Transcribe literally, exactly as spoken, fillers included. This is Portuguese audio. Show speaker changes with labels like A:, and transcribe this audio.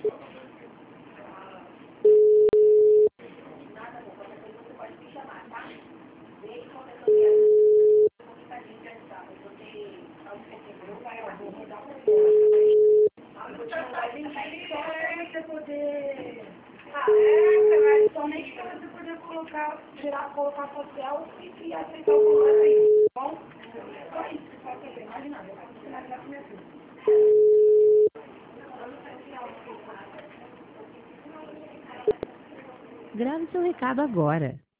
A: Caraca, mas somente para você poder colocar, tirar, colocar social e, e aceitar o contrato aí. Bom, só isso que pode fazer, mais nada. Eu vou finalizar com minha filha.
B: Grave seu recado agora.